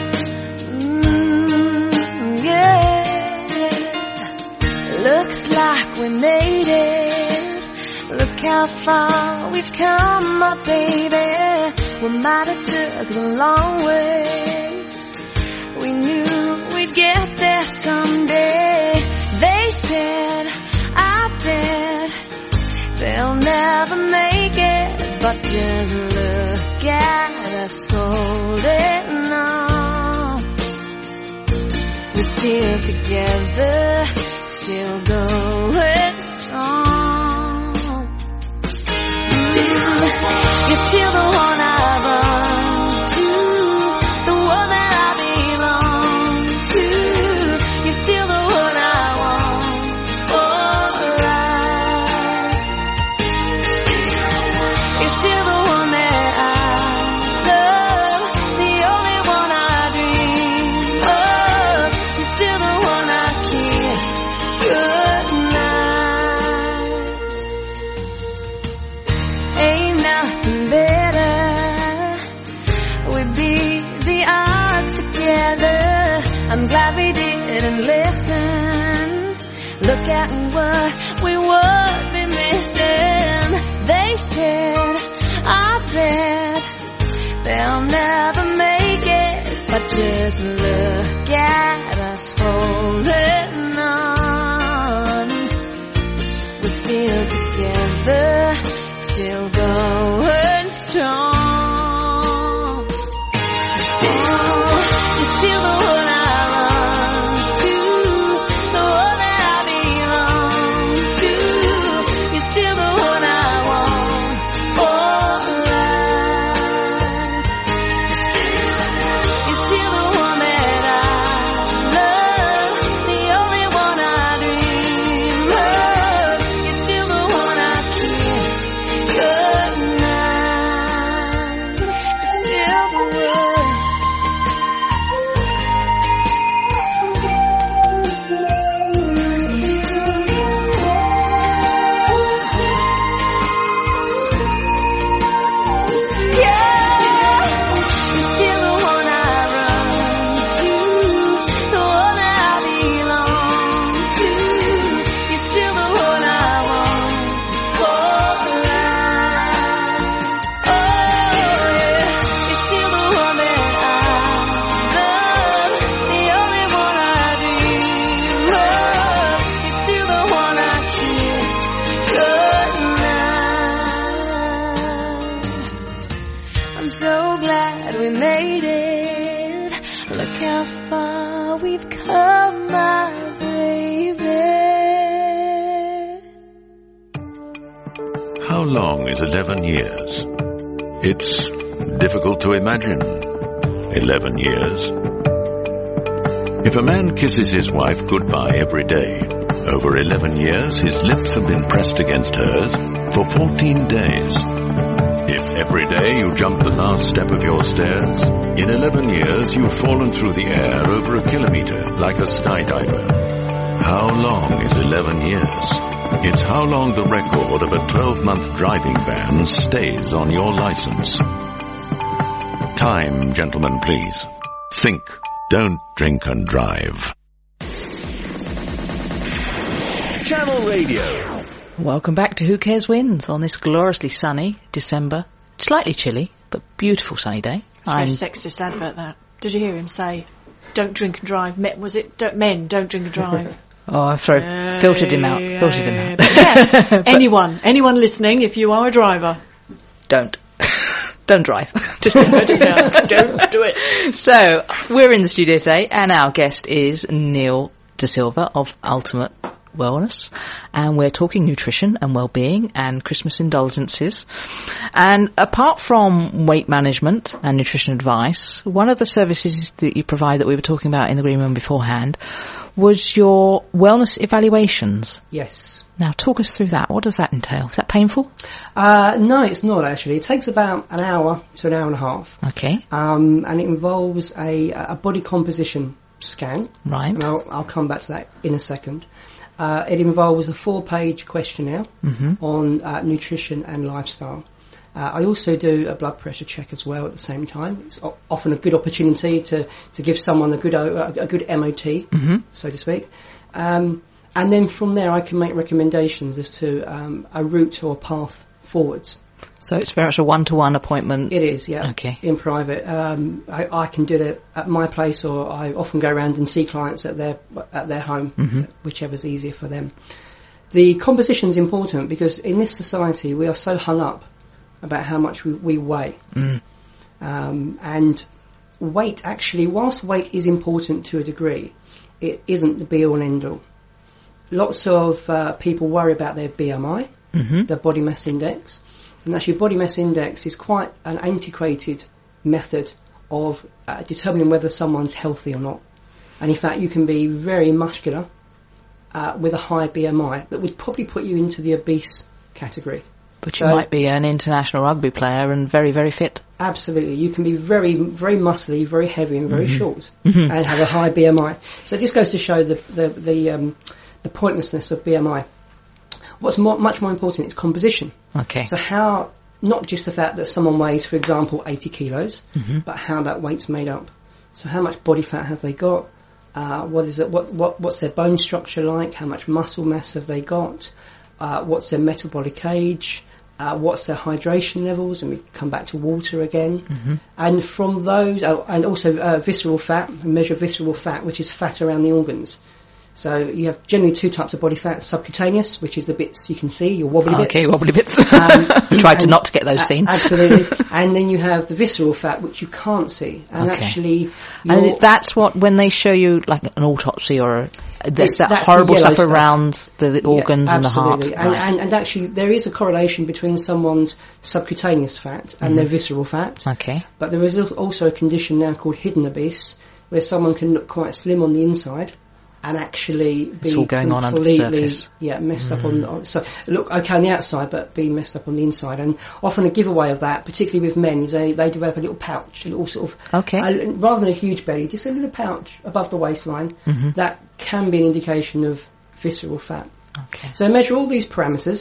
Yeah. Looks like we made it. Look how far we've come, my baby. We might have took the long way. We knew we'd get there someday. They said, I bet they'll never make it. But just look at us holding on. We're still together, still going strong. You're still the one I run to, the one that I belong to. You're still the one I want for life. You're still the one that I love, the only one I dream of. You're still the one I kiss goodnight. Ain't nothing better. We beat the odds together. I'm glad we didn't listen. Look at what we would be missing. They said, I bet they'll never make it. But just look at us holding on. We're still together, still going strong. You're still the one I run to, the one that I belong to. You're still the one I want for life. You're still the one that I love, the only one I dream of. You're still the one I kiss goodnight. You're still the one. I'm so glad we made it. Look how far we've come, my baby. How long is 11 years? It's difficult to imagine. 11 years. If a man kisses his wife goodbye every day, over 11 years his lips have been pressed against hers for 14 days. If every day you jump the last step of your stairs, in 11 years you've fallen through the air over a kilometre like a skydiver. How long is 11 years? It's how long the record of a 12-month driving ban stays on your license. Time, gentlemen, please. Think. Don't drink and drive. Channel Radio. Welcome back to Who Cares Wins on this gloriously sunny December, slightly chilly, but beautiful sunny day. It's a very sexist advert, that. Did you hear him say, don't drink and drive? Was it, men, don't drink and drive? Oh, I've filtered him out. Yeah. Anyone listening, if you are a driver. Don't drive. Just don't do it. So, we're in the studio today, and our guest is Neil De Silva of Ultimate Wellness, and we're talking nutrition and well-being and Christmas indulgences. And apart from weight management and nutrition advice, one of the services that you provide that we were talking about in the green room beforehand was your wellness evaluations. Yes. Now talk us through that. What does that entail? Is that painful? No, it's not actually. It takes about an hour to an hour and a half. Okay. And it involves a body composition scan. Right. And I'll come back to that in a second. It involves a 4-page questionnaire on nutrition and lifestyle. I also do a blood pressure check as well at the same time. It's often a good opportunity to give someone a good MOT, so to speak. And then from there I can make recommendations as to a route or a path forwards. So it's very much a one-to-one appointment? It is, yeah. Okay. In private. I can do that at my place, or I often go around and see clients at their home, whichever's easier for them. The composition is important because in this society we are so hung up about how much we weigh. And weight, actually, whilst weight is important to a degree, it isn't the be-all and end-all. Lots of people worry about their BMI, their body mass index, and actually body mass index is quite an antiquated method of determining whether someone's healthy or not. And in fact, you can be very muscular with a high BMI that would probably put you into the obese category. But you might be an international rugby player and very, very fit. Absolutely. You can be very, very muscly, very heavy and very short and have a high BMI. So it just goes to show the pointlessness of BMI. What's much more important is composition. Okay. So how, not just the fact that someone weighs, for example, 80 kilos, but how that weight's made up. So how much body fat have they got? What's their bone structure like? How much muscle mass have they got? What's their metabolic age? What's their hydration levels? And we come back to water again. And from those, and also visceral fat, measure visceral fat, which is fat around the organs. So you have generally two types of body fat: subcutaneous, which is the bits you can see, your wobbly bits. Okay, wobbly bits. Try to not to get those seen. Absolutely. And then you have the visceral fat, which you can't see. And actually, and that's what, when they show you like an autopsy or that's horrible stuff around the organs and the heart. And actually, there is a correlation between someone's subcutaneous fat and their visceral fat. Okay. But there is also a condition now called hidden obese, where someone can look quite slim on the inside and actually be all going on under the surface. Messed up on so look okay on the outside but be messed up on the inside. And often a giveaway of that, particularly with men, is they develop a little pouch, a little sort of rather than a huge belly, just a little pouch above the waistline. That can be an indication of visceral fat. Okay. So I measure all these parameters.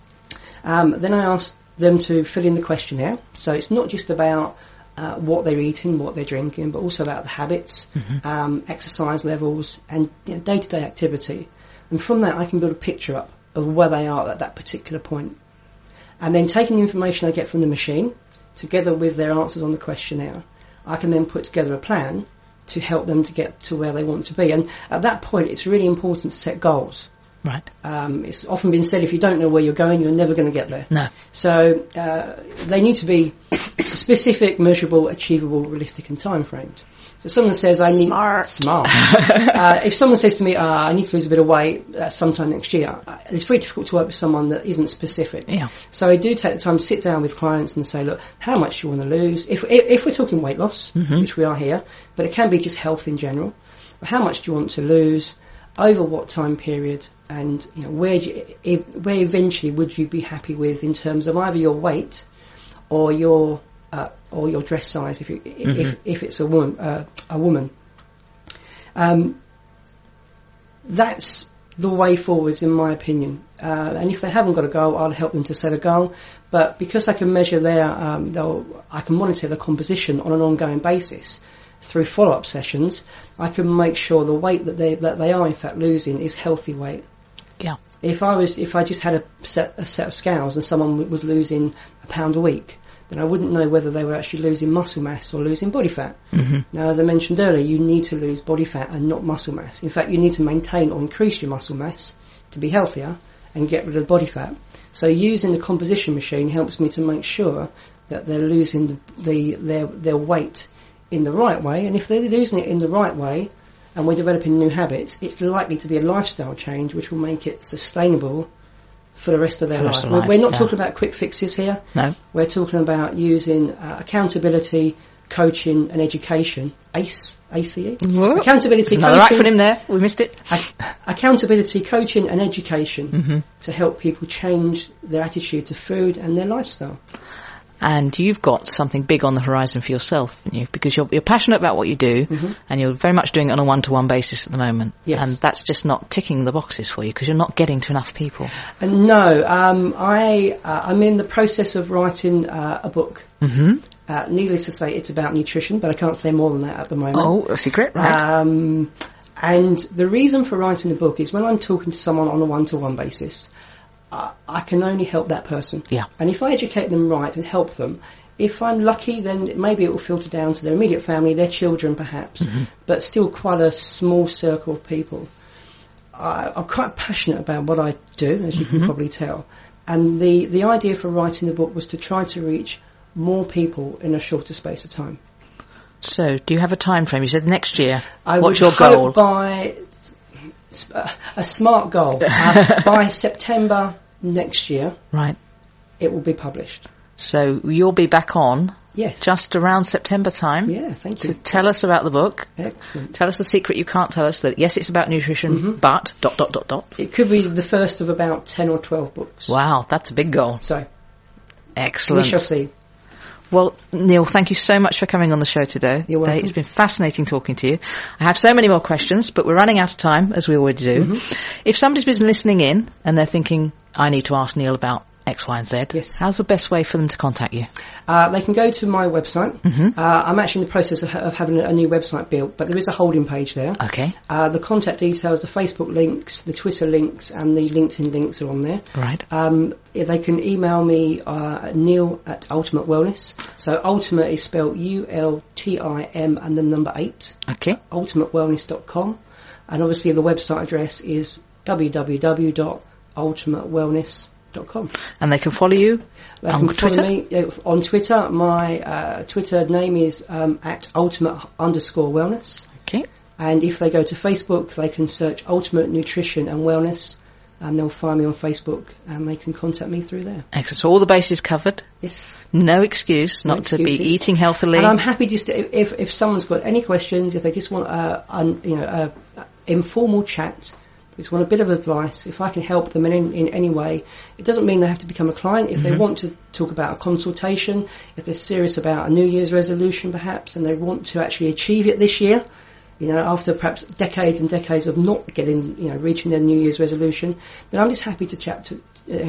Then I ask them to fill in the questionnaire. So it's not just about what they're eating, what they're drinking, but also about the habits, exercise levels, and day-to-day activity. And from that, I can build a picture up of where they are at that particular point. And then taking the information I get from the machine, together with their answers on the questionnaire, I can then put together a plan to help them to get to where they want to be. And at that point, it's really important to set goals. Right. It's often been said, if you don't know where you're going, you're never going to get there. No. So they need to be specific, measurable, achievable, realistic, and time framed. So someone says, I need... Smart. If someone says to me, I need to lose a bit of weight sometime next year, it's very difficult to work with someone that isn't specific. Yeah. So I do take the time to sit down with clients and say, look, how much do you want to lose? If we're talking weight loss, which we are here, but it can be just health in general, how much do you want to lose? Over what time period, and where eventually would you be happy with in terms of either your weight or your dress size if it's a woman. That's the way forwards, in my opinion. And if they haven't got a goal, I'll help them to set a goal. But because I can measure I can monitor their composition on an ongoing basis. Through follow-up sessions, I can make sure the weight that they are in fact losing is healthy weight. Yeah. If I just had a set of scales and someone was losing a pound a week, then I wouldn't know whether they were actually losing muscle mass or losing body fat. Now, as I mentioned earlier, you need to lose body fat and not muscle mass. In fact, you need to maintain or increase your muscle mass to be healthier and get rid of the body fat. So using the composition machine helps me to make sure that they're losing their weight in the right way, and if they're losing it in the right way and we're developing new habits, it's likely to be a lifestyle change which will make it sustainable for the rest of their life. We're not talking about quick fixes here. No. We're talking about using accountability, coaching and education. ACE? Accountability, another acronym there, we missed it. Accountability, coaching and education to help people change their attitude to food and their lifestyle. And you've got something big on the horizon for yourself, haven't you? Because you're passionate about what you do, and you're very much doing it on a one-to-one basis at the moment. Yes. And that's just not ticking the boxes for you because you're not getting to enough people. No, I'm in the process of writing a book. Needless to say, it's about nutrition, but I can't say more than that at the moment. Oh, a secret, right? And the reason for writing the book is when I'm talking to someone on a one-to-one basis, I can only help that person. Yeah. And if I educate them right and help them, if I'm lucky, then maybe it will filter down to their immediate family, their children perhaps, but still quite a small circle of people. I'm quite passionate about what I do, as you can probably tell. And the idea for writing the book was to try to reach more people in a shorter space of time. So, do you have a time frame? You said next year. I What's would your goal? hope by a smart goal. By September next year, Right. it will be published. So you'll be back on Yes. just around September time Yeah, thank to you. tell us about the book. Excellent. Tell us the secret you can't tell us, that yes, it's about nutrition, but ... It could be the first of about 10 or 12 books. Wow, that's a big goal. So, Excellent. we shall see. Well, Neil, thank you so much for coming on the show today. You're welcome. It's been fascinating talking to you. I have so many more questions, but we're running out of time, as we always do. If somebody's been listening in and they're thinking, I need to ask Neil about X, Y, and Z, Yes. how's the best way for them to contact you? They can go to my website. I'm actually in the process of having a new website built, but there is a holding page there. Okay. The contact details, the Facebook links, the Twitter links, and the LinkedIn links are on there. Right. They can email me, Neil at Ultimate Wellness. So Ultimate is spelled ULTIM and the number 8. Okay. ultimatewellness.com. And obviously the website address is www.ultimatewellness.com. And they can follow you They on can follow Twitter? me on Twitter. My Twitter name is at ultimate_wellness. Okay. And if they go to Facebook, they can search Ultimate Nutrition and Wellness, and they'll find me on Facebook, and they can contact me through there. Excellent. So all the bases covered. Yes. No excuse No not to be excuses. eating healthily. And I'm happy just to, if someone's got any questions, if they just want a informal chat, just want a bit of advice, if I can help them in any way, it doesn't mean they have to become a client. If they want to talk about a consultation, if they're serious about a New Year's resolution perhaps, and they want to actually achieve it this year, after perhaps decades and decades of not reaching their New Year's resolution, then I'm just happy to chat to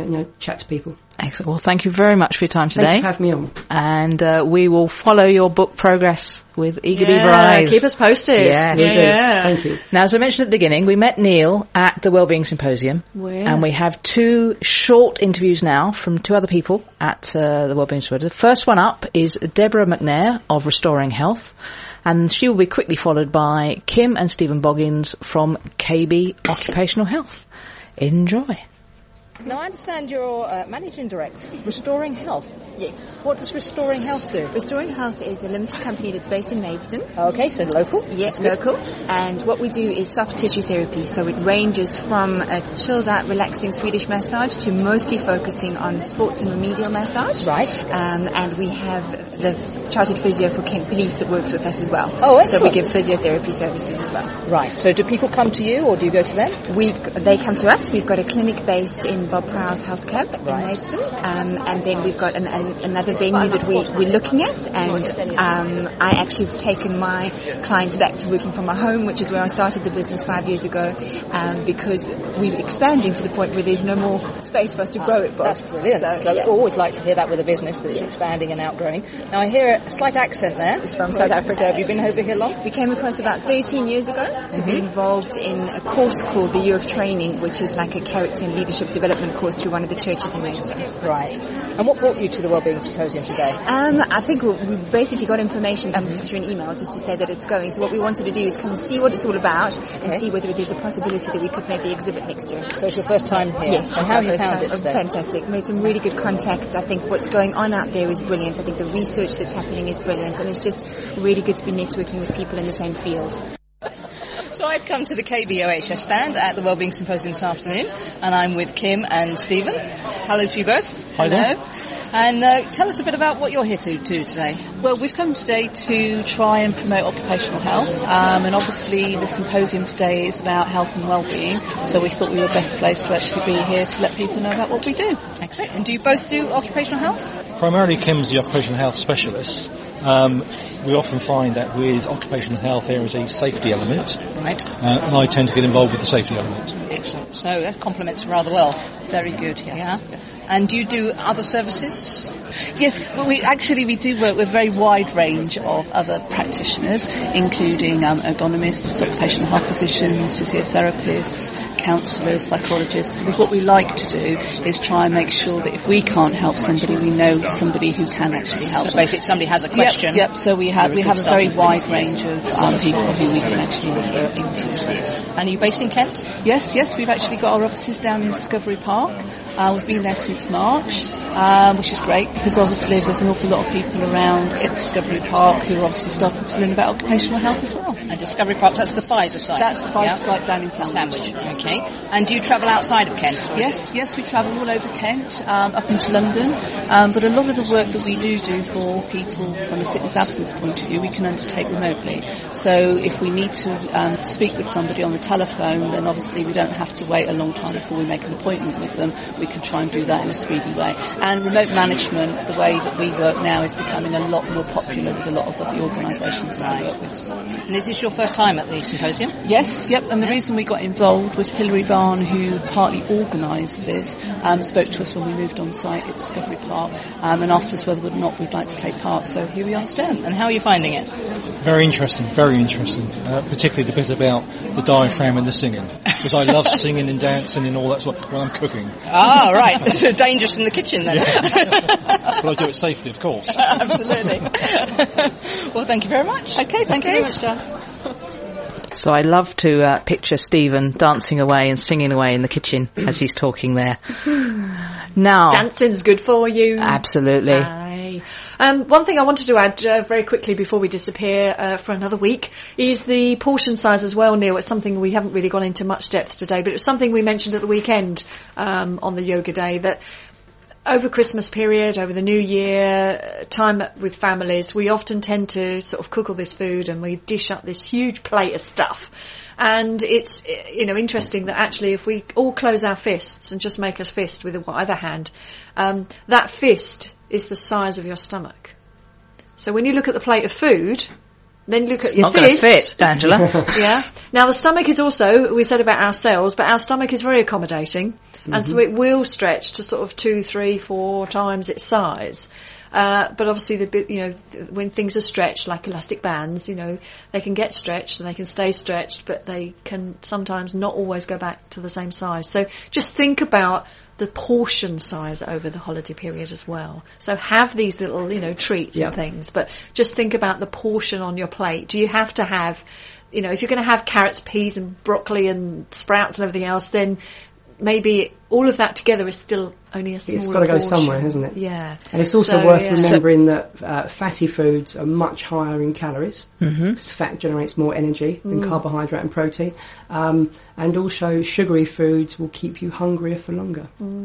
people. Excellent. Well, thank you very much for your time today. Thank you for having me on. And we will follow your book progress with eager beaver eyes. Keep us posted. Yes. Will do. Yeah. Thank you. Now, as I mentioned at the beginning, we met Neil at the Wellbeing Symposium. And we have 2 short interviews now from 2 other people at the Wellbeing Symposium. The first one up is Deborah McNair of Restoring Health. And she will be quickly followed by Kim and Stephen Boggins from KB Occupational Health. Enjoy. Now, I understand you're Managing Director, Restoring Health. Yes. What does Restoring Health do? Restoring Health is a limited company that's based in Maidstone. Okay, so local? Yes, local. And what we do is soft tissue therapy. So it ranges from a chilled out, relaxing Swedish massage to mostly focusing on sports and remedial massage. Right. And we have the chartered physio for Kent Police that works with us as well. Oh, excellent. So we give physiotherapy services as well. Right. So do people come to you or do you go to them? They come to us. We've got a clinic based in Bob Prowse Health Club in Right. Maidstone. And then we've got another venue that we're looking at. And I actually have taken my clients back to working from my home, which is where I started the business 5 years ago, because we're expanding to the point where there's no more space for us to grow it, Bob. That's brilliant. So yeah. I always like to hear that with a business that's expanding and outgrowing. Now, I hear a slight accent there. It's from South Africa. Have you been over here long? We came across about 13 years ago to be involved in a course called the Year of Training, which is like a character and leadership development course through one of the churches in Maidstone. Right. And what brought you to the Wellbeing Symposium today? I think we basically got information through an email just to say that it's going. So what we wanted to do is come and see what it's all about and see whether there's a possibility that we could maybe exhibit next year. So it's your first time here? Yes. And how have you found it today? Fantastic. Made some really good contacts. I think what's going on out there is brilliant. I think the research that's happening is brilliant, and it's just really good to be networking with people in the same field. So I've come to the KBOHS stand at the Wellbeing Symposium this afternoon, and I'm with Kim and Stephen. Hello to you both. Hi there. And tell us a bit about what you're here to do today. Well, we've come today to try and promote occupational health, and obviously the symposium today is about health and well-being, so we thought we were best placed to actually be here to let people know about what we do. Excellent. And do you both do occupational health? Primarily, Kim's the occupational health specialist. We often find that with occupational health there is a safety element, right? And I tend to get involved with the safety element. Excellent. So that complements rather well. Very good, yes. Yeah. Yes. And do you do other services? Yes, well, we do work with a very wide range of other practitioners, including ergonomists, occupational health physicians, physiotherapists, counsellors, psychologists, because what we like to do is try and make sure that if we can't help somebody, we know somebody who can actually help. So basically, somebody has a question. Yep. So we have a very wide range of people who we can actually refer into. And are you based in Kent? Yes, we've actually got our offices down in Discovery Park. We've been there since March, which is great because obviously there's an awful lot of people around at Discovery Park who are obviously starting to learn about occupational health as well. And Discovery Park, that's the Pfizer site? That's the Pfizer site down in Sandwich. Okay. And do you travel outside of Kent? Yes, we travel all over Kent, up into London, but a lot of the work that we do for people from a sickness absence point of view, we can undertake remotely. So if we need to speak with somebody on the telephone, then obviously we don't have to wait a long time before we make an appointment with them. We can try and do that in a speedy way. And remote management, the way that we work now, is becoming a lot more popular with a lot of the organisations that we work with. And is this your first time at the symposium? Yes, and the reason we got involved was Hilary Barn, who partly organised this, spoke to us when we moved on site at Discovery Park and asked us whether or not we'd like to take part. So here we are today. And how are you finding it? Very interesting, particularly the bit about the diaphragm and the singing, because I love singing and dancing and all that sort when I'm cooking. Ah, right. So dangerous in the kitchen then. But I do it safely, of course. Absolutely. Well, thank you very much. Okay, thank you very much, John. So I love to picture Stephen dancing away and singing away in the kitchen as he's talking there. Now, dancing's good for you. Absolutely. Aye. One thing I wanted to add very quickly before we disappear for another week is the portion size as well, Neil. It's something we haven't really gone into much depth today, but it's something we mentioned at the weekend on the yoga day, that over Christmas period, over the New Year, time with families, we often tend to sort of cook all this food and we dish up this huge plate of stuff. And it's, interesting that actually if we all close our fists and just make a fist with either hand, that fist is the size of your stomach. So when you look at the plate of food, then look at your fist. It's not going to fit, Angela. Yeah. Now the stomach is also, we said about our cells, but our stomach is very accommodating. Mm-hmm. And so it will stretch to sort of 2, 3, 4 times its size. But obviously, when things are stretched, like elastic bands, they can get stretched and they can stay stretched, but they can sometimes not always go back to the same size. So just think about the portion size over the holiday period as well. So have these little, treats and things, but just think about the portion on your plate. Do you have to have, if you're going to have carrots, peas and broccoli and sprouts and everything else, then maybe all of that together is still only a smaller portion. It's got to go somewhere, hasn't it? Yeah. And it's also worth remembering that fatty foods are much higher in calories, because fat generates more energy than carbohydrate and protein. And also sugary foods will keep you hungrier for longer.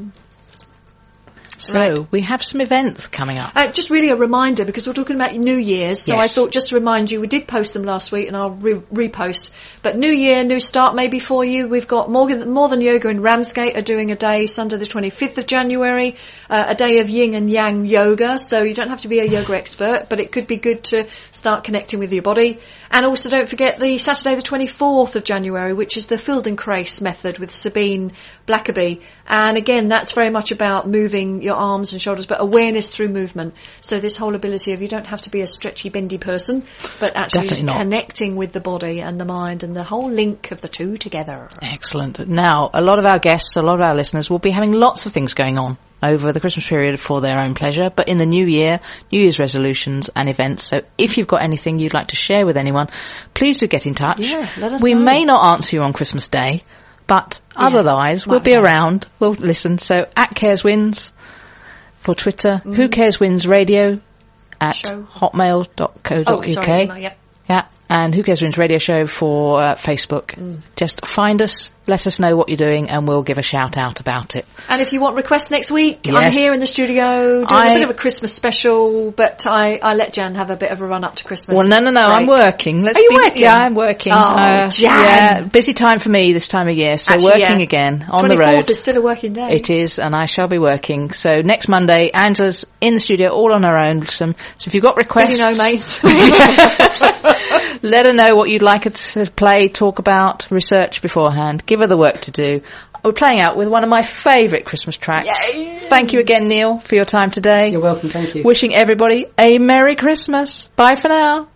So we have some events coming up. Just really a reminder, because we're talking about New Year's, so I thought just to remind you, we did post them last week and I'll repost. But New Year, new start maybe for you. We've got More Than Yoga in Ramsgate are doing a day Sunday the 25th of January, a day of yin and yang yoga, so you don't have to be a yoga expert, but it could be good to start connecting with your body. And also don't forget the Saturday the 24th of January, which is the Feldenkrais method with Sabine Blackaby. And again, that's very much about moving your arms and shoulders, but awareness through movement. So this whole ability of, you don't have to be a stretchy, bendy person, but actually just connecting with the body and the mind and the whole link of the two together. Excellent. Now, a lot of our guests, a lot of our listeners will be having lots of things going on over the Christmas period for their own pleasure, but in the new year, New Year's resolutions and events. So if you've got anything you'd like to share with anyone, please do get in touch. Yeah, let us know. We may not answer you on Christmas Day, but otherwise we'll be around. We'll listen. So at Cares Wins for Twitter, Who Cares Wins Radio at hotmail.co.uk. Yeah, and Who Cares Wins Radio Show for Facebook. Just find us, let us know what you're doing, and we'll give a shout out about it. And if you want requests next week, I'm here in the studio doing a bit of a Christmas special, but I let Jan have a bit of a run up to Christmas. Well, no, I'm working. Are you working? Yeah, I'm working. Oh, Jan! Yeah, busy time for me this time of year, so actually, working again on the road. 24th is still a working day. It is, and I shall be working. So next Monday, Angela's in the studio all on her own. So if you've got requests... mates. Let her know what you'd like her to play, talk about, research beforehand. Give her the work to do. we're playing out with one of my favourite Christmas tracks. Yay! Thank you again, Neil, for your time today. You're welcome, thank you. Wishing everybody a Merry Christmas. Bye for now.